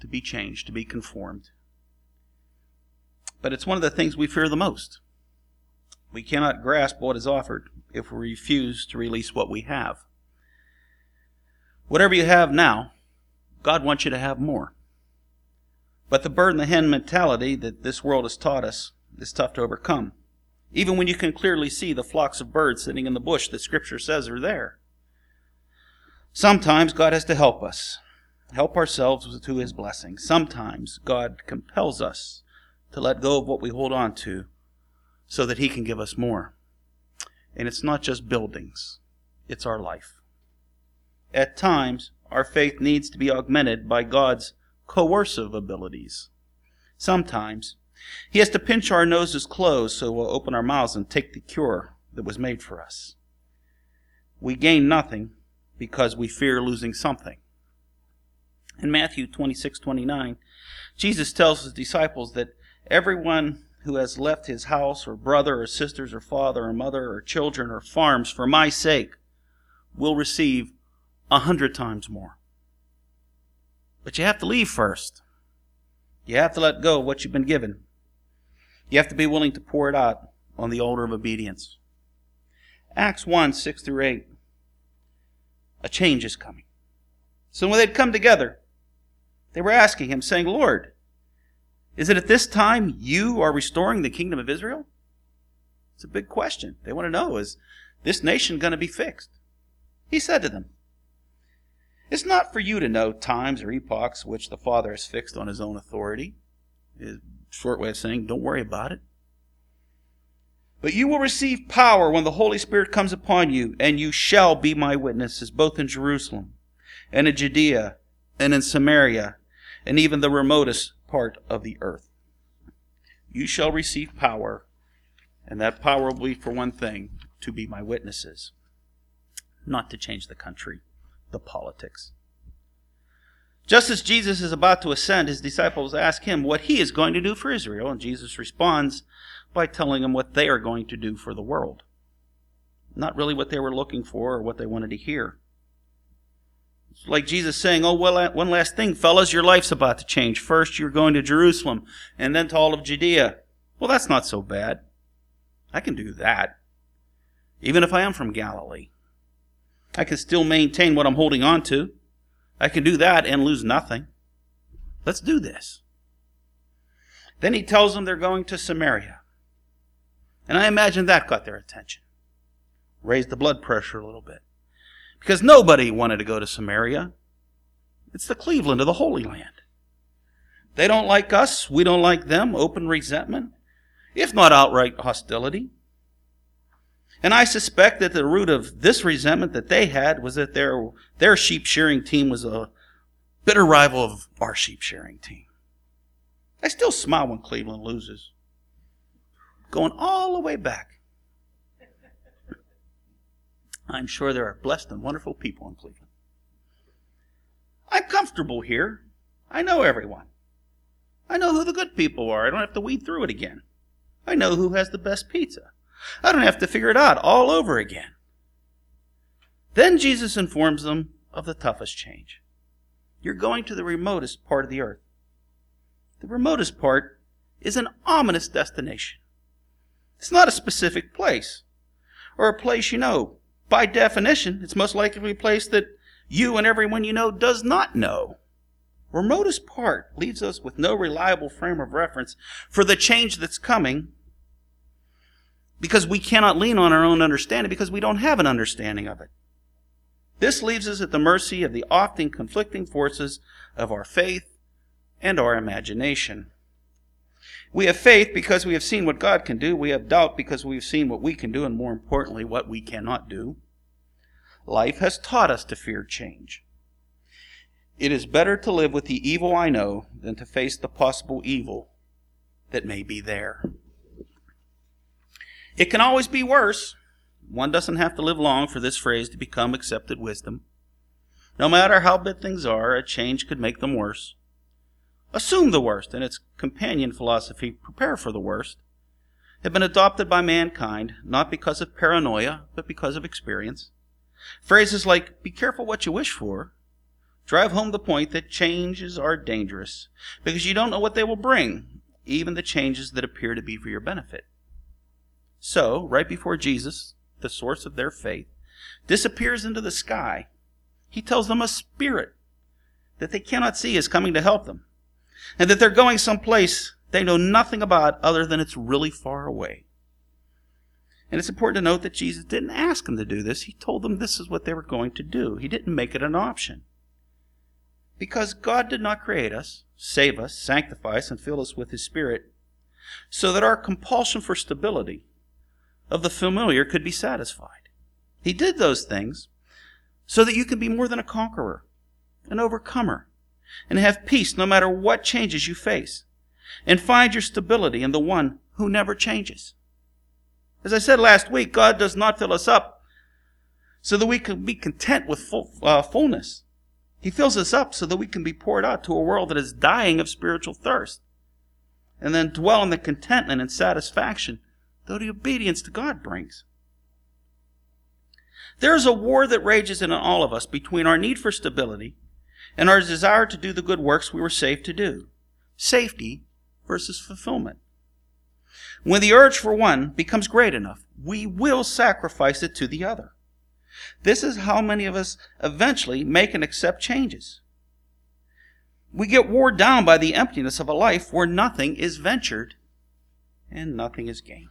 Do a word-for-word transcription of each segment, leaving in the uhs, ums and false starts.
to be changed, to be conformed. But it's one of the things we fear the most. We cannot grasp what is offered if we refuse to release what we have. Whatever you have now, God wants you to have more. But the bird and the hen mentality that this world has taught us is tough to overcome. Even when you can clearly see the flocks of birds sitting in the bush that Scripture says are there. Sometimes God has to help us, help ourselves to His blessing. Sometimes God compels us to let go of what we hold on to so that He can give us more. And it's not just buildings, it's our life. At times, our faith needs to be augmented by God's coercive abilities. Sometimes, He has to pinch our noses closed so we'll open our mouths and take the cure that was made for us. We gain nothing because we fear losing something. In Matthew twenty-six twenty-nine, Jesus tells His disciples that everyone who has left his house or brother or sisters or father or mother or children or farms for my sake will receive a hundred times more. But you have to leave first. You have to let go of what you've been given. You have to be willing to pour it out on the altar of obedience. Acts one, six through eight. A change is coming. So when they'd come together, they were asking Him, saying, Lord, is it at this time you are restoring the kingdom of Israel? It's a big question. They want to know, is this nation going to be fixed? He said to them, it's not for you to know times or epochs which the Father has fixed on His own authority. A short way of saying, don't worry about it. But you will receive power when the Holy Spirit comes upon you, and you shall be my witnesses, both in Jerusalem and in Judea and in Samaria, and even the remotest part of the earth. You shall receive power, and that power will be for one thing, to be my witnesses. Not to change the country, the politics. Just as Jesus is about to ascend, His disciples ask Him what He is going to do for Israel, and Jesus responds by telling them what they are going to do for the world. Not really what they were looking for or what they wanted to hear. It's like Jesus saying, oh, well, one last thing, fellas, your life's about to change. First, you're going to Jerusalem, and then to all of Judea. Well, that's not so bad. I can do that. Even if I am from Galilee. I can still maintain what I'm holding on to. I can do that and lose nothing. Let's do this. Then He tells them they're going to Samaria. And I imagine that got their attention. Raised the blood pressure a little bit. Because nobody wanted to go to Samaria. It's the Cleveland of the Holy Land. They don't like us. We don't like them. Open resentment. If not outright hostility. And I suspect that the root of this resentment that they had was that their, their sheep shearing team was a bitter rival of our sheep shearing team. I still smile when Cleveland loses. Going all the way back. I'm sure there are blessed and wonderful people in Cleveland. I'm comfortable here. I know everyone. I know who the good people are. I don't have to weed through it again. I know who has the best pizza. I don't have to figure it out all over again. Then Jesus informs them of the toughest change. You're going to the remotest part of the earth. The remotest part is an ominous destination. It's not a specific place, or a place you know. By definition, it's most likely a place that you and everyone you know does not know. Remotest part leaves us with no reliable frame of reference for the change that's coming, because we cannot lean on our own understanding, because we don't have an understanding of it. This leaves us at the mercy of the often conflicting forces of our faith and our imagination. We have faith because we have seen what God can do. We have doubt because we've seen what we can do, and more importantly, what we cannot do. Life has taught us to fear change. It is better to live with the evil I know than to face the possible evil that may be there. It can always be worse. One doesn't have to live long for this phrase to become accepted wisdom. No matter how bad things are, a change could make them worse. Assume the worst, and its companion philosophy, prepare for the worst, have been adopted by mankind, not because of paranoia, but because of experience. Phrases like, be careful what you wish for, drive home the point that changes are dangerous because you don't know what they will bring, even the changes that appear to be for your benefit. So, right before Jesus, the source of their faith, disappears into the sky, he tells them a spirit that they cannot see is coming to help them, and that they're going someplace they know nothing about other than it's really far away. And it's important to note that Jesus didn't ask them to do this. He told them this is what they were going to do. He didn't make it an option. Because God did not create us, save us, sanctify us, and fill us with His Spirit so that our compulsion for stability of the familiar could be satisfied. He did those things so that you can be more than a conqueror, an overcomer, and have peace no matter what changes you face, and find your stability in the one who never changes. As I said last week, God does not fill us up so that we can be content with full, uh, fullness. He fills us up so that we can be poured out to a world that is dying of spiritual thirst, and then dwell in the contentment and satisfaction that the obedience to God brings. There is a war that rages in all of us between our need for stability and our desire to do the good works we were saved to do. Safety versus fulfillment. When the urge for one becomes great enough, we will sacrifice it to the other. This is how many of us eventually make and accept changes. We get worn down by the emptiness of a life where nothing is ventured and nothing is gained.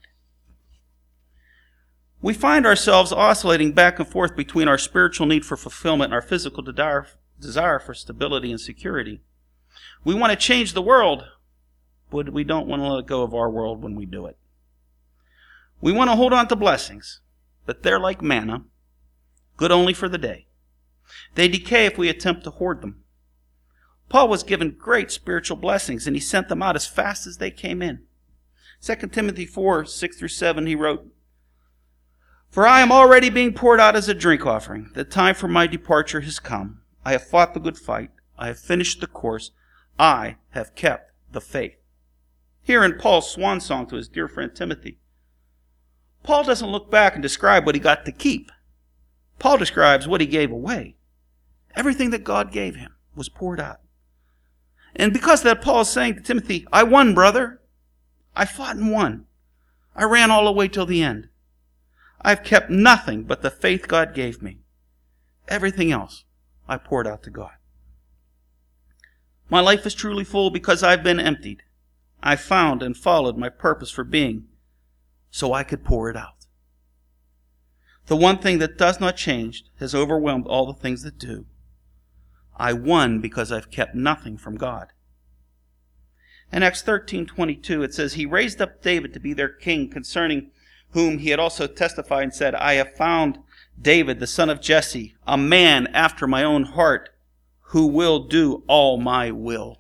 We find ourselves oscillating back and forth between our spiritual need for fulfillment and our physical desire desire for stability and security. We want to change the world, but we don't want to let go of our world when we do it. We want to hold on to blessings, but they're like manna, good only for the day. They decay if we attempt to hoard them. Paul was given great spiritual blessings, and he sent them out as fast as they came in. Second Timothy four, six through seven, he wrote, "For I am already being poured out as a drink offering. The time for my departure has come. I have fought the good fight. I have finished the course. I have kept the faith." Here in Paul's swan song to his dear friend Timothy, Paul doesn't look back and describe what he got to keep. Paul describes what he gave away. Everything that God gave him was poured out. And because of that, Paul is saying to Timothy, I won, brother. I fought and won. I ran all the way till the end. I've kept nothing but the faith God gave me. Everything else I poured out to God. My life is truly full because I've been emptied. I found and followed my purpose for being so I could pour it out. The one thing that does not change has overwhelmed all the things that do. I won because I've kept nothing from God. In Acts thirteen twenty-two, it says, He raised up David to be their king, concerning whom he had also testified and said, I have found David, the son of Jesse, a man after my own heart, who will do all my will.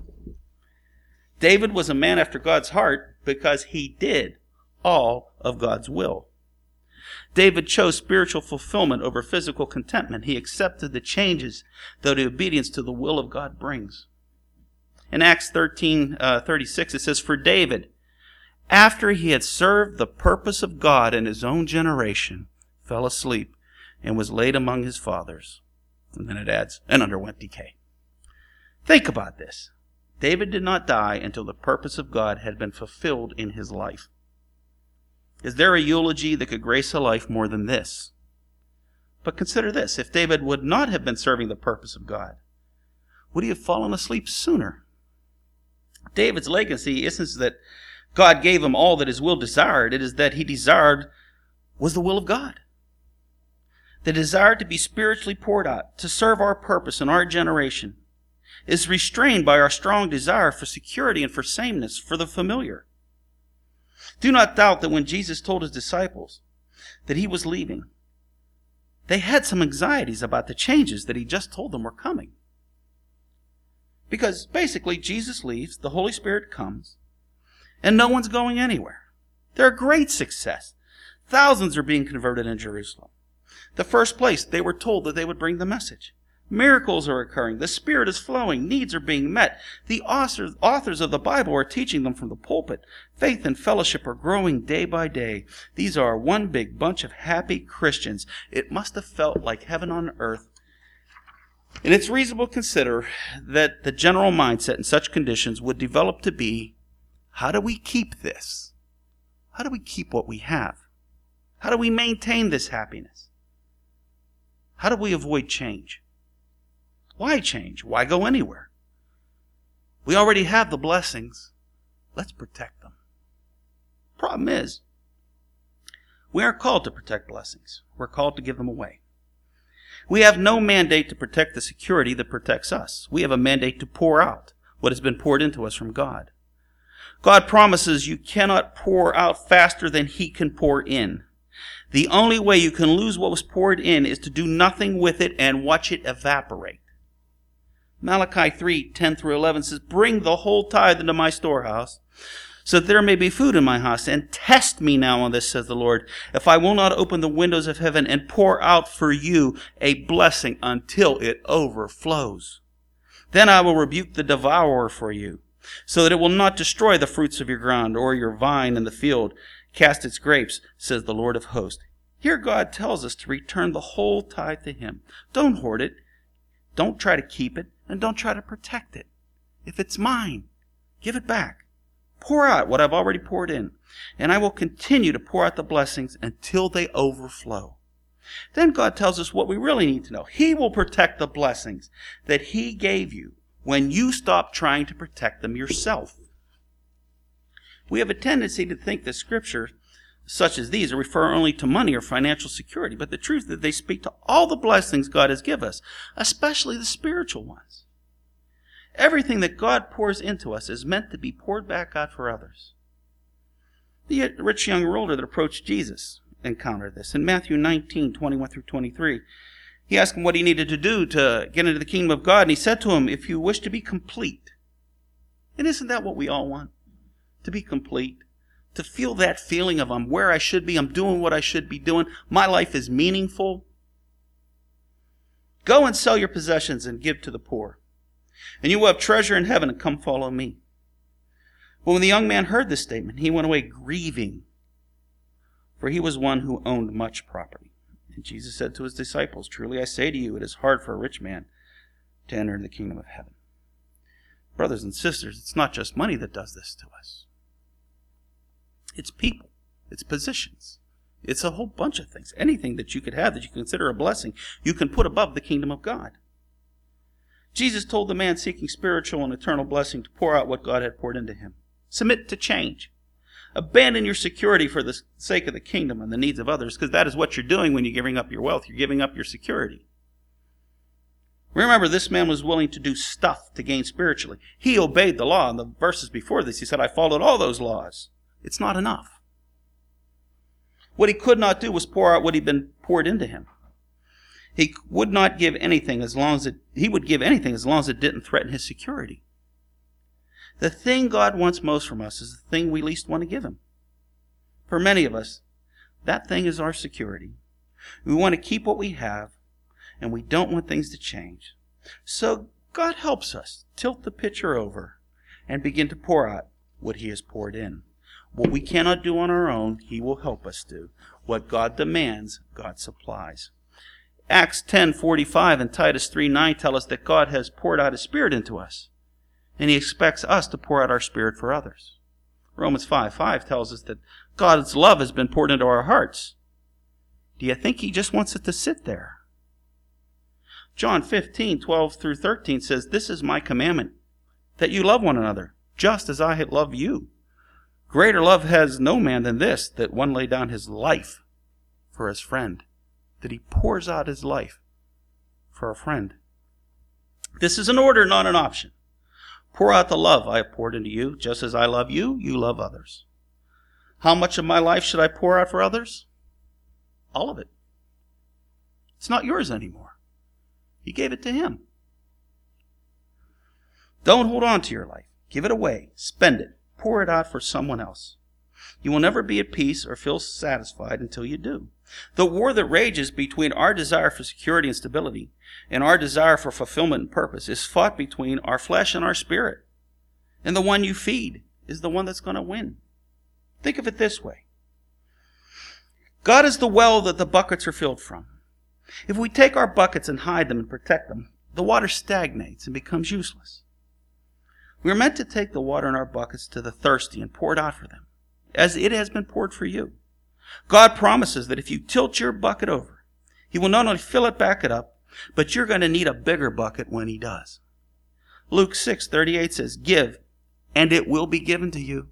David was a man after God's heart because he did all of God's will. David chose spiritual fulfillment over physical contentment. He accepted the changes that the obedience to the will of God brings. In Acts thirteen thirty-six, it says, For David, after he had served the purpose of God in his own generation, fell asleep and was laid among his fathers. And then it adds, and underwent decay. Think about this. David did not die until the purpose of God had been fulfilled in his life. Is there a eulogy that could grace a life more than this? But consider this. If David would not have been serving the purpose of God, would he have fallen asleep sooner? David's legacy isn't that God gave him all that his will desired. It is that he desired was the will of God. The desire to be spiritually poured out, to serve our purpose in our generation, is restrained by our strong desire for security and for sameness, for the familiar. Do not doubt that when Jesus told his disciples that he was leaving, they had some anxieties about the changes that he just told them were coming. Because basically Jesus leaves, the Holy Spirit comes, and no one's going anywhere. They're a great success. Thousands are being converted in Jerusalem. The first place they were told that they would bring the message. Miracles are occurring. The Spirit is flowing. Needs are being met. The authors, authors of the Bible are teaching them from the pulpit. Faith and fellowship are growing day by day. These are one big bunch of happy Christians. It must have felt like heaven on earth And it's reasonable to consider that the general mindset in such conditions would develop to be, how do we keep this? How do we keep what we have? How do we maintain this happiness? How do we avoid change? Why change? Why go anywhere? We already have the blessings. Let's protect them. Problem is, we aren't called to protect blessings. We're called to give them away. We have no mandate to protect the security that protects us. We have a mandate to pour out what has been poured into us from God. God promises you cannot pour out faster than He can pour in. The only way you can lose what was poured in is to do nothing with it and watch it evaporate. Malachi three, ten through eleven says, "Bring the whole tithe into my storehouse, so that there may be food in my house. And test me now on this, says the Lord, if I will not open the windows of heaven and pour out for you a blessing until it overflows. Then I will rebuke the devourer for you, so that it will not destroy the fruits of your ground, or your vine in the field cast its grapes, says the Lord of hosts." Here God tells us to return the whole tithe to Him. Don't hoard it. Don't try to keep it. And don't try to protect it. If it's mine, give it back. Pour out what I've already poured in. And I will continue to pour out the blessings until they overflow. Then God tells us what we really need to know. He will protect the blessings that He gave you when you stop trying to protect them yourself. We have a tendency to think that Scripture such as these refer only to money or financial security, but the truth is that they speak to all the blessings God has given us, especially the spiritual ones. Everything that God pours into us is meant to be poured back out for others. The rich young ruler that approached Jesus encountered this. In Matthew nineteen, twenty-one through twenty-three, he asked him what he needed to do to get into the kingdom of God, and he said to him, "If you wish to be complete," and isn't that what we all want? To be complete. To feel that feeling of I'm where I should be, I'm doing what I should be doing, my life is meaningful. "Go and sell your possessions and give to the poor, and you will have treasure in heaven, and come follow me." Well, when the young man heard this statement, he went away grieving, for he was one who owned much property. And Jesus said to his disciples, "Truly I say to you, it is hard for a rich man to enter the kingdom of heaven." Brothers and sisters, it's not just money that does this to us. It's people. It's positions. It's a whole bunch of things. Anything that you could have that you consider a blessing, you can put above the kingdom of God. Jesus told the man seeking spiritual and eternal blessing to pour out what God had poured into him. Submit to change. Abandon your security for the sake of the kingdom and the needs of others, because that is what you're doing when you're giving up your wealth. You're giving up your security. Remember, this man was willing to do stuff to gain spiritually. He obeyed the law. In the verses before this, he said, "I followed all those laws." It's not enough. What he could not do was pour out what had been poured into him. He would not give anything as long as it, he would give anything as long as it didn't threaten his security. The thing God wants most from us is the thing we least want to give Him. For many of us, that thing is our security. We want to keep what we have, and we don't want things to change. So God helps us tilt the pitcher over and begin to pour out what He has poured in. What we cannot do on our own, He will help us do. What God demands, God supplies. Acts ten forty-five and Titus three nine tell us that God has poured out His Spirit into us, and He expects us to pour out our spirit for others. Romans five five tells us that God's love has been poured into our hearts. Do you think He just wants it to sit there? John fifteen twelve through thirteen says, "This is my commandment, that you love one another, just as I have loved you. Greater love has no man than this, that one lay down his life for his friend," that he pours out his life for a friend. This is an order, not an option. Pour out the love I have poured into you, just as I love you, you love others. How much of my life should I pour out for others? All of it. It's not yours anymore. You gave it to Him. Don't hold on to your life. Give it away. Spend it. Pour it out for someone else. You will never be at peace or feel satisfied until you do. The war that rages between our desire for security and stability and our desire for fulfillment and purpose is fought between our flesh and our spirit. And the one you feed is the one that's going to win. Think of it this way. God is the well that the buckets are filled from. If we take our buckets and hide them and protect them, the water stagnates and becomes useless. We are meant to take the water in our buckets to the thirsty and pour it out for them, as it has been poured for you. God promises that if you tilt your bucket over, he will not only fill it back it up, but you're going to need a bigger bucket when he does. Luke six thirty-eight says, "Give, and it will be given to you.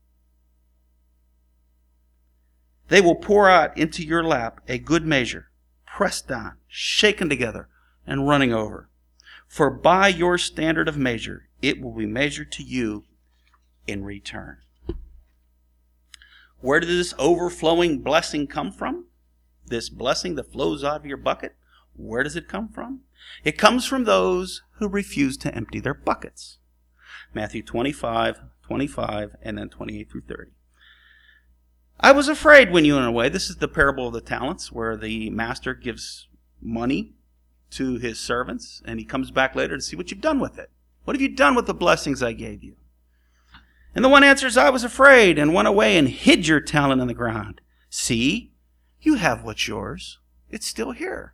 They will pour out into your lap a good measure, pressed down, shaken together, and running over. For by your standard of measure, it will be measured to you in return." Where does this overflowing blessing come from? This blessing that flows out of your bucket, where does it come from? It comes from those who refuse to empty their buckets. Matthew twenty-five, twenty-five, and then twenty-eight through thirty. "I was afraid when you went away." This is the parable of the talents, where the master gives money to his servants, and he comes back later to see what you've done with it. What have you done with the blessings I gave you? And the one answers, "I was afraid and went away and hid your talent in the ground. See, you have what's yours. It's still here."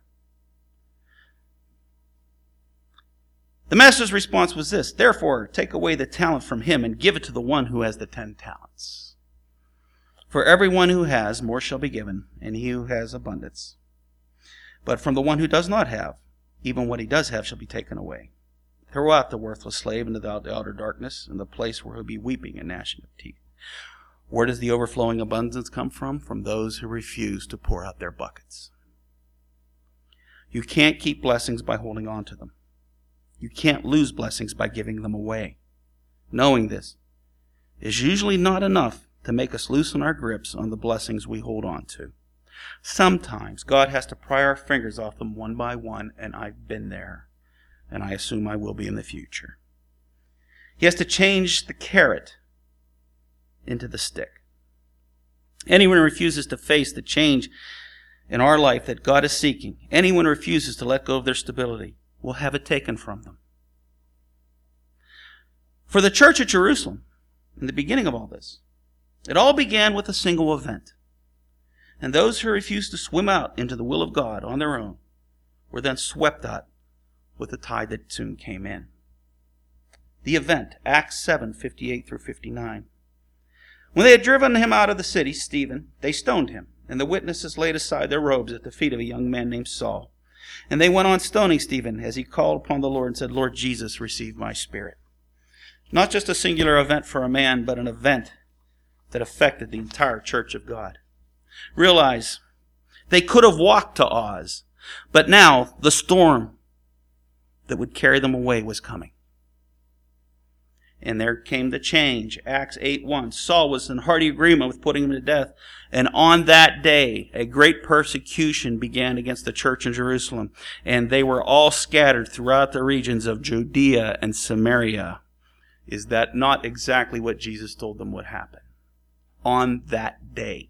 The master's response was this: "Therefore, take away the talent from him and give it to the one who has the ten talents. For everyone who has, more shall be given, and he who has abundance. But from the one who does not have, even what he does have shall be taken away. Throw out the worthless slave into the outer darkness, in the place where he'll be weeping and gnashing of teeth." Where does the overflowing abundance come from? From those who refuse to pour out their buckets. You can't keep blessings by holding on to them. You can't lose blessings by giving them away. Knowing this is usually not enough to make us loosen our grips on the blessings we hold on to. Sometimes God has to pry our fingers off them one by one, and I've been there, and I assume I will be in the future. He has to change the carrot into the stick. Anyone who refuses to face the change in our life that God is seeking, anyone who refuses to let go of their stability, will have it taken from them. For the church at Jerusalem, in the beginning of all this, it all began with a single event. And those who refused to swim out into the will of God on their own were then swept out with the tide that soon came in. The event, Acts seven, fifty-eight through fifty-nine. "When they had driven him out of the city, Stephen, they stoned him, and the witnesses laid aside their robes at the feet of a young man named Saul. And they went on stoning Stephen as he called upon the Lord and said, 'Lord Jesus, receive my spirit.'" Not just a singular event for a man, but an event that affected the entire church of God. Realize, they could have walked to Oz, but now the storm that would carry them away was coming. And there came the change. Acts eight one. "Saul was in hearty agreement with putting him to death. And on that day, a great persecution began against the church in Jerusalem. And they were all scattered throughout the regions of Judea and Samaria." Is that not exactly what Jesus told them would happen? On that day.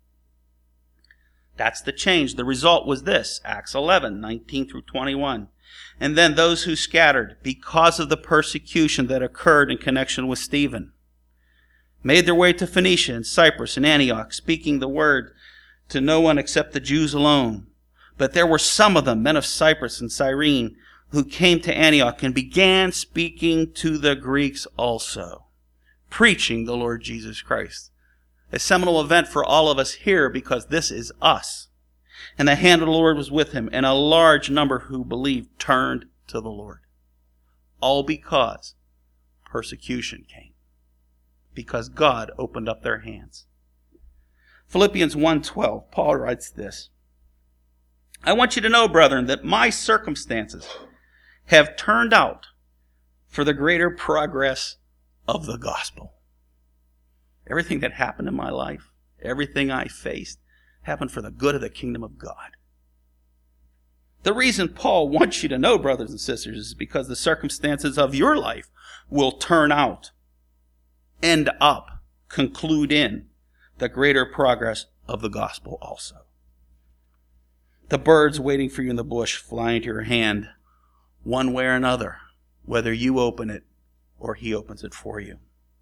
That's the change. The result was this. Acts eleven, nineteen through twenty-one. "And then those who scattered, because of the persecution that occurred in connection with Stephen, made their way to Phoenicia and Cyprus and Antioch, speaking the word to no one except the Jews alone. But there were some of them, men of Cyprus and Cyrene, who came to Antioch and began speaking to the Greeks also, preaching the Lord Jesus Christ." A seminal event for all of us here, because this is us. "And the hand of the Lord was with him, and a large number who believed turned to the Lord." All because persecution came. Because God opened up their hands. Philippians one twelve, Paul writes this: "I want you to know, brethren, that my circumstances have turned out for the greater progress of the gospel." Everything that happened in my life, everything I faced, happened for the good of the kingdom of God. The reason Paul wants you to know, brothers and sisters, is because the circumstances of your life will turn out, end up, conclude in the greater progress of the gospel also. The birds waiting for you in the bush fly into your hand one way or another, whether you open it or he opens it for you.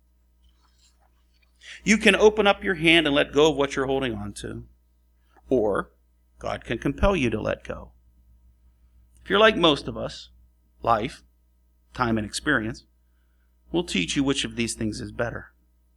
You can open up your hand and let go of what you're holding on to, or God can compel you to let go. If you're like most of us, life, time and experience, will teach you which of these things is better.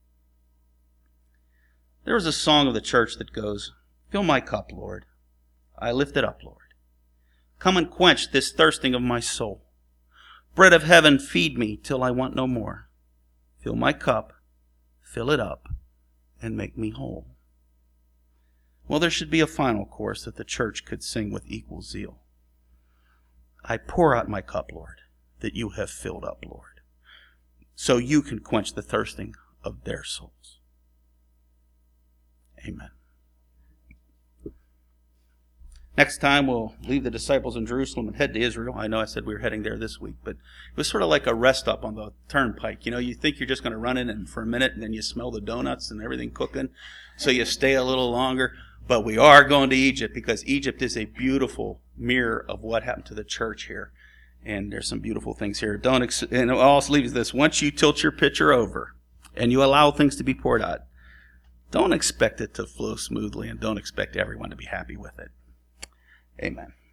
There is a song of the church that goes, "Fill my cup, Lord. I lift it up, Lord. Come and quench this thirsting of my soul. Bread of heaven, feed me till I want no more. Fill my cup, fill it up, and make me whole." Well, there should be a final chorus that the church could sing with equal zeal. I pour out my cup, Lord, that you have filled up, Lord, so you can quench the thirsting of their souls. Amen. Next time we'll leave the disciples in Jerusalem and head to Israel. I know I said we were heading there this week, but it was sort of like a rest stop on the turnpike. You know, you think you're just going to run in and for a minute and then you smell the donuts and everything cooking, so you stay a little longer. But we are going to Egypt because Egypt is a beautiful mirror of what happened to the church here. And there's some beautiful things here. Don't ex- and I'll also leave you this. Once you tilt your pitcher over and you allow things to be poured out, don't expect it to flow smoothly and don't expect everyone to be happy with it. Amen.